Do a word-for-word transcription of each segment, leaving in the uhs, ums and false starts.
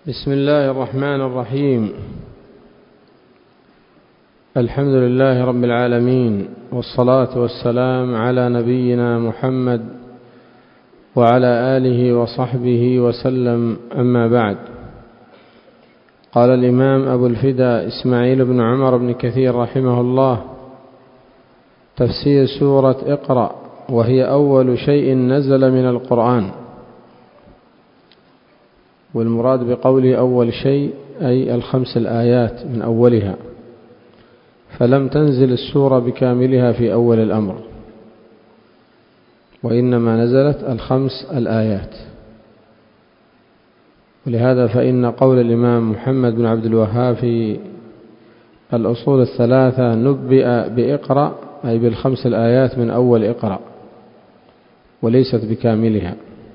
بسم الله الرحمن الرحيم. الحمد لله رب العالمين، والصلاة والسلام على نبينا محمد وعلى آله وصحبه وسلم، أما بعد. قال الإمام أبو الفداء إسماعيل بن عمر بن كثير رحمه الله: تفسير سورة اقرأ، وهي أول شيء نزل من القرآن. والمراد بقوله أول شيء أي الخمس الآيات من أولها، فلم تنزل السورة بكاملها في أول الأمر، وإنما نزلت الخمس الآيات. ولهذا فإن قول الإمام محمد بن عبد الوهاب في الأصول الثلاثة: نبئ بإقرأ، أي بالخمس الآيات من أول إقرأ، وليست بكاملها.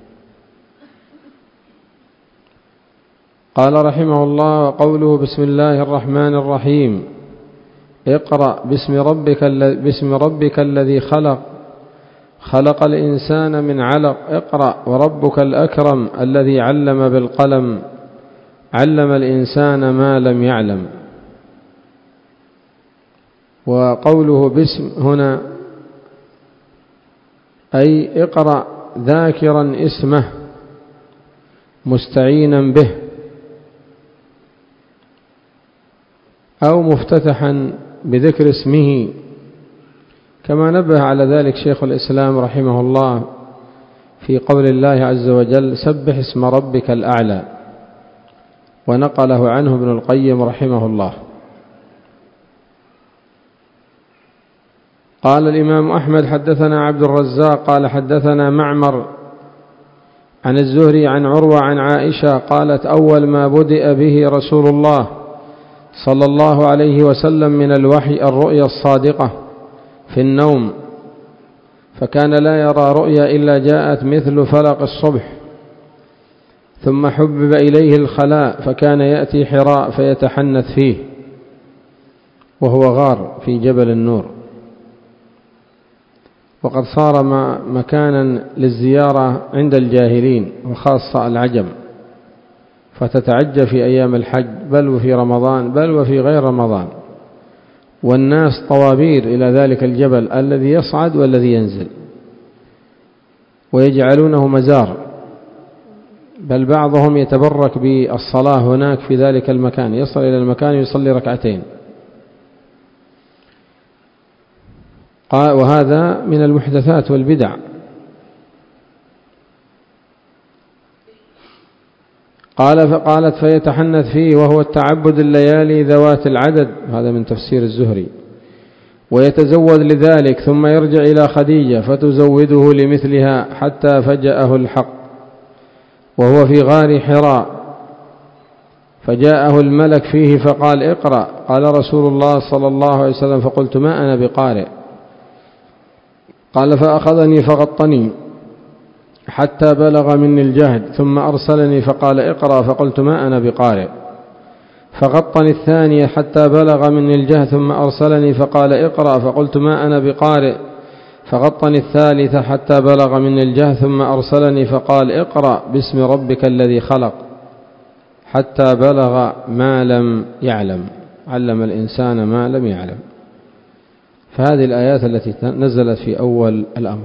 قال رحمه الله: وقوله بسم الله الرحمن الرحيم، اقرأ باسم ربك, باسم ربك الذي خلق خلق الإنسان من علق. اقرأ وربك الأكرم الذي علم بالقلم علم الإنسان ما لم يعلم. وقوله باسم هنا أي اقرأ ذاكرا اسمه مستعينا به، أو مفتتحا بذكر اسمه، كما نبه على ذلك شيخ الإسلام رحمه الله في قول الله عز وجل: سبح اسم ربك الأعلى، ونقله عنه ابن القيم رحمه الله. قال الإمام أحمد: حدثنا عبد الرزاق قال حدثنا معمر عن الزهري عن عروة عن عائشة قالت: أول ما بدأ به رسول الله صلى الله عليه وسلم من الوحي الرؤيا الصادقة في النوم، فكان لا يرى رؤيا إلا جاءت مثل فلق الصبح، ثم حبب إليه الخلاء، فكان يأتي حراء فيتحنث فيه، وهو غار في جبل النور، وقد صار مكانا للزيارة عند الجاهلين وخاصة العجم، فتتعجب في أيام الحج، بل وفي رمضان، بل وفي غير رمضان، والناس طوابير إلى ذلك الجبل الذي يصعد والذي ينزل، ويجعلونه مزار، بل بعضهم يتبرك بالصلاة هناك في ذلك المكان، يصل إلى المكان يصلي ركعتين. وهذا من المحدثات والبدع. قال فقالت: فيتحنث فيه، وهو التعبد الليالي ذوات العدد، هذا من تفسير الزهري، ويتزود لذلك، ثم يرجع إلى خديجة فتزوده لمثلها حتى فجأه الحق وهو في غار حراء، فجاءه الملك فيه فقال: اقرأ. قال رسول الله صلى الله عليه وسلم: فقلت: ما أنا بقارئ. قال: فأخذني فغطني حتى بلغ مني الجهد، ثم أرسلني فقال: اقرأ. فقلت: ما أنا بقارئ. فغطني الثانية حتى بلغ مني الجهد، ثم أرسلني فقال: اقرأ. فقلت: ما أنا بقارئ. فغطني الثالثة حتى بلغ مني الجهد، ثم أرسلني فقال: اقرأ باسم ربك الذي خلق، حتى بلغ ما لم يعلم، علم الإنسان ما لم يعلم. فهذه الآيات التي نزلت في أول الأمر.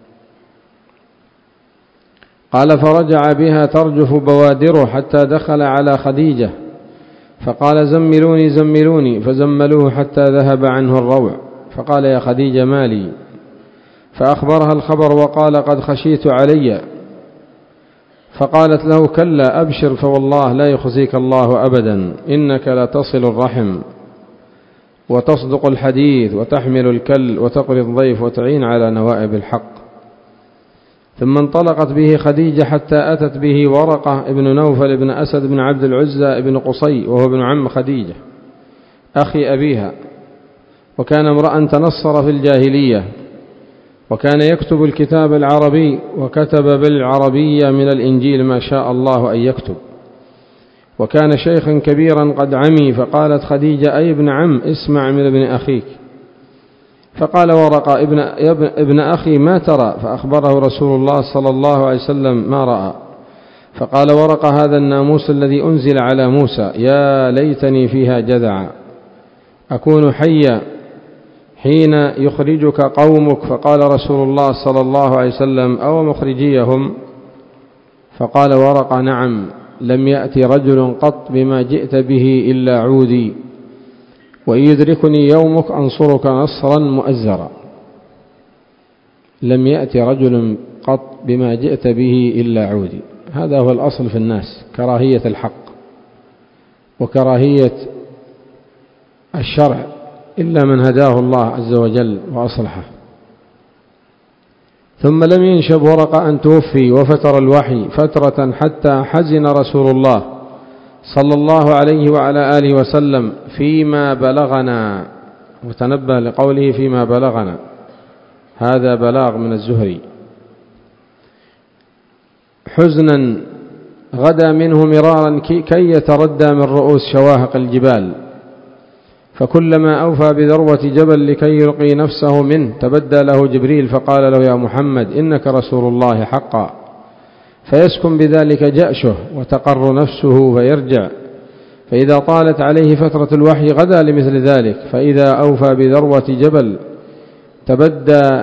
قال: فرجع بها ترجف بوادره حتى دخل على خديجة، فقال: زملوني زملوني، فزملوه حتى ذهب عنه الروع، فقال: يا خديجة ما لي؟ فأخبرها الخبر وقال: قد خشيت علي. فقالت له: كلا أبشر، فوالله لا يخزيك الله أبدا، إنك لتصل الرحم وتصدق الحديث وتحمل الكل وتقري الضيف وتعين على نوائب الحق. ثم انطلقت به خديجة حتى أتت به ورقة ابن نوفل ابن أسد بن عبد العزى ابن قصي، وهو ابن عم خديجة أخي أبيها، وكان امرأ تنصر في الجاهلية، وكان يكتب الكتاب العربي، وكتب بالعربية من الإنجيل ما شاء الله أن يكتب، وكان شيخا كبيرا قد عمي. فقالت خديجة: أي ابن عم، اسمع من ابن أخيك. فقال ورقة: ابن, ابن أخي ما ترى؟ فأخبره رسول الله صلى الله عليه وسلم ما رأى. فقال ورقة: هذا الناموس الذي أنزل على موسى، يا ليتني فيها جذعا أكون حيا حين يخرجك قومك. فقال رسول الله صلى الله عليه وسلم: أو مخرجيهم؟ فقال ورقة: نعم، لم يأتي رجل قط بما جئت به إلا عودي، وإن يدركني يومك أنصرك نصرا مؤزرا. لم يأتي رجل قط بما جئت به إلا عودي. هذا هو الأصل في الناس، كراهية الحق وكراهية الشرع إلا من هداه الله عز وجل وأصلحه. ثم لم ينشب ورقة أن توفي وفتر الوحي فترة حتى حزن رسول الله صلى الله عليه وعلى آله وسلم فيما بلغنا. وتنبه لقوله فيما بلغنا، هذا بلاغ من الزهري. حزنا غدا منه مرارا كي يتردى من رؤوس شواهق الجبال، فكلما أوفى بذروة جبل لكي يلقي نفسه منه تبدى له جبريل فقال له: يا محمد إنك رسول الله حقا. فيسكن بذلك جأشه وتقر نفسه فيرجع، فإذا طالت عليه فترة الوحي غدا لمثل ذلك، فإذا أوفى بذروة جبل تبدى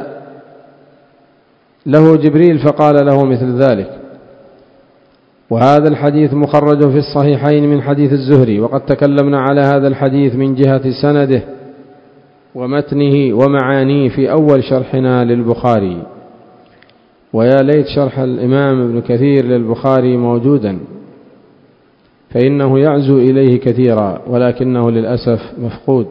له جبريل فقال له مثل ذلك. وهذا الحديث مخرج في الصحيحين من حديث الزهري، وقد تكلمنا على هذا الحديث من جهة سنده ومتنه ومعانيه في أول شرحنا للبخاري. ويا ليت شرح الإمام ابن كثير للبخاري موجودا، فإنه يعزو إليه كثيرا، ولكنه للأسف مفقود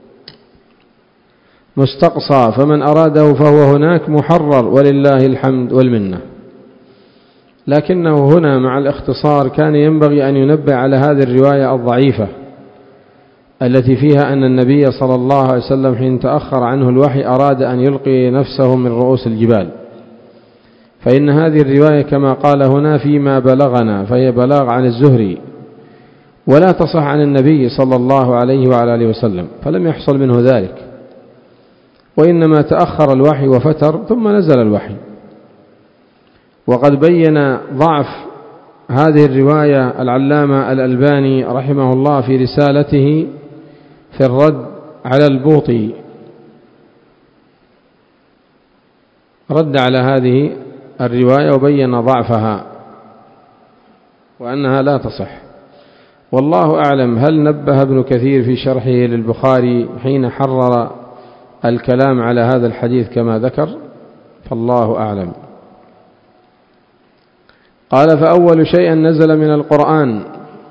مستقصى، فمن أراده فهو هناك محرر ولله الحمد والمنة. لكنه هنا مع الاختصار كان ينبغي أن ينبه على هذه الرواية الضعيفة التي فيها أن النبي صلى الله عليه وسلم حين تأخر عنه الوحي أراد أن يلقي نفسه من رؤوس الجبال، فإن هذه الرواية كما قال هنا فيما بلغنا، فهي بلاغ عن الزهري ولا تصح عن النبي صلى الله عليه وعلى آله وسلم، فلم يحصل منه ذلك، وإنما تأخر الوحي وفتر ثم نزل الوحي. وقد بين ضعف هذه الرواية العلامة الألباني رحمه الله في رسالته في الرد على البوطي، رد على هذه الرواية وبين ضعفها وأنها لا تصح. والله أعلم هل نبه ابن كثير في شرحه للبخاري حين حرر الكلام على هذا الحديث كما ذكر؟ فالله أعلم. قال: فأول شيء نزل من القرآن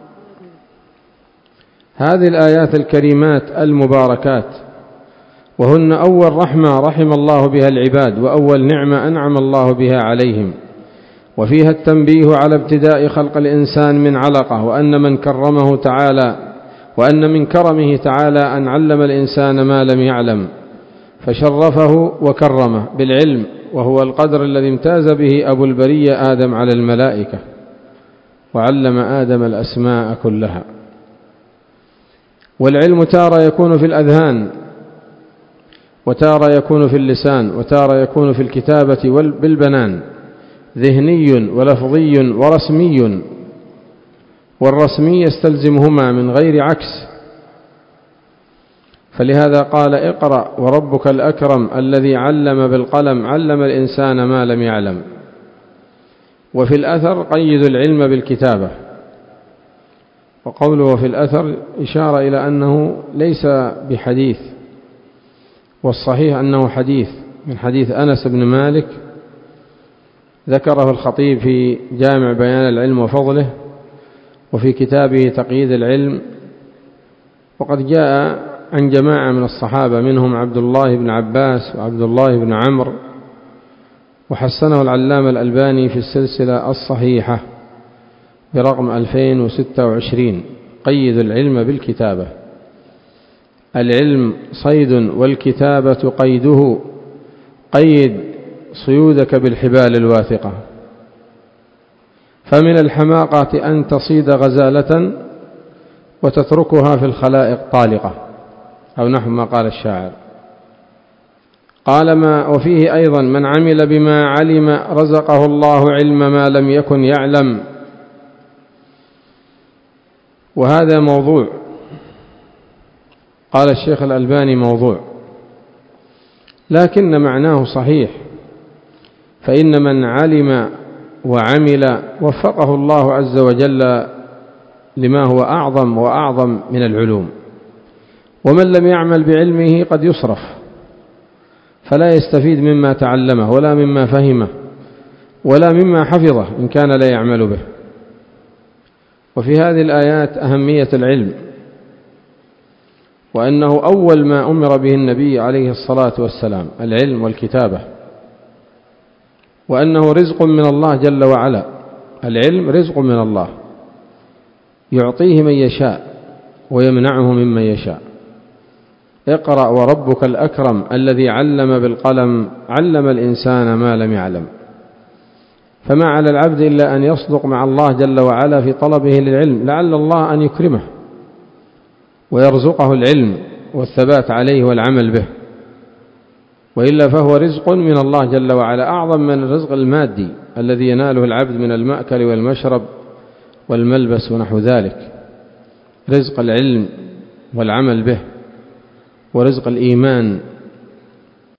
هذه الآيات الكريمات المباركات، وهن أول رحمة رحم الله بها العباد، وأول نعمة أنعم الله بها عليهم، وفيها التنبيه على ابتداء خلق الإنسان من علقة، وأن من كرمه تعالى وأن من كرمه تعالى أن علم الإنسان ما لم يعلم، فشرفه وكرمه بالعلم، وهو القدر الذي امتاز به أبو البرية آدم على الملائكة، وعلم آدم الأسماء كلها. والعلم تارة يكون في الأذهان، وتارة يكون في اللسان، وتارة يكون في الكتابة بالبنان، ذهني ولفظي ورسمي، والرسمي يستلزمهما من غير عكس. فلهذا قال: اقرأ وربك الأكرم الذي علم بالقلم علم الإنسان ما لم يعلم. وفي الأثر قيد العلم بالكتابة، وقوله في الأثر إشارة إلى أنه ليس بحديث، والصحيح أنه حديث من حديث أنس بن مالك ذكره الخطيب في جامع بيان العلم وفضله وفي كتابه تقييد العلم. وقد جاء عن جماعة من الصحابة منهم عبد الله بن عباس وعبد الله بن عمرو، وحسنه العلامة الألباني في السلسلة الصحيحة برقم ألفين وستة وعشرين. قيد العلم بالكتابة، العلم صيد والكتابة قيده، قيد صيودك بالحبال الواثقة. فمن الحماقة أن تصيد غزالة وتتركها في الخلائق طالقة، أو نحو ما قال الشاعر. قال: ما وفيه أيضا من عمل بما علم رزقه الله علم ما لم يكن يعلم، وهذا موضوع، قال الشيخ الألباني موضوع، لكن معناه صحيح، فإن من علم وعمل وفقه الله عز وجل لما هو أعظم وأعظم من العلوم، ومن لم يعمل بعلمه قد يصرف فلا يستفيد مما تعلمه ولا مما فهمه ولا مما حفظه إن كان لا يعمل به. وفي هذه الآيات أهمية العلم، وأنه أول ما أمر به النبي عليه الصلاة والسلام العلم والكتابة، وأنه رزق من الله جل وعلا. العلم رزق من الله يعطيه من يشاء ويمنعه ممن يشاء. اقرأ وربك الأكرم الذي علم بالقلم علم الإنسان ما لم يعلم. فما على العبد إلا أن يصدق مع الله جل وعلا في طلبه للعلم، لعل الله أن يكرمه ويرزقه العلم والثبات عليه والعمل به، وإلا فهو رزق من الله جل وعلا أعظم من الرزق المادي الذي يناله العبد من المأكل والمشرب والملبس ونحو ذلك. رزق العلم والعمل به ورزق الإيمان